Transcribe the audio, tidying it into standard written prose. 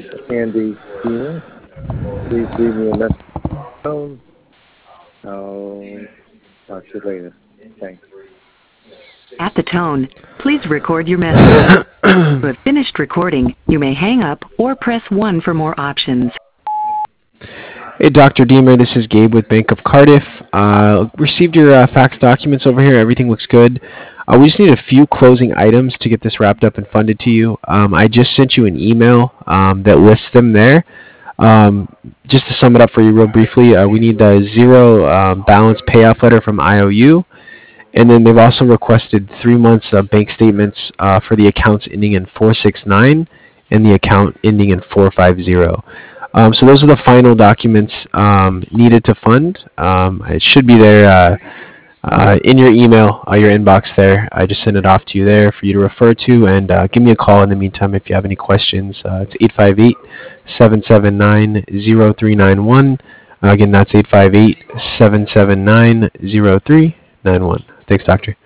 is Andy Beamer. Please leave me a message on the phone. I'll talk to you later. Thanks. At the tone, please record your message. When you have finished recording, you may hang up or press 1 for more options. Hey, Dr. Deemer, this is Gabe with Bank of Cardiff. Received your fax documents over here. Everything looks good. We just need a few closing items to get this wrapped up and funded to you. I just sent you an email that lists them there. Just to sum it up for you real briefly, we need the zero balance payoff letter from IOU. And then they've also requested 3 months of bank statements for the accounts ending in 469 and the account ending in 450. So those are the final documents needed to fund. It should be there in your email, your inbox there. I just sent it off to you there for you to refer to, and give me a call in the meantime if you have any questions. It's 858-779-0391. Again, that's 858-779-0391. Thanks, Doctor.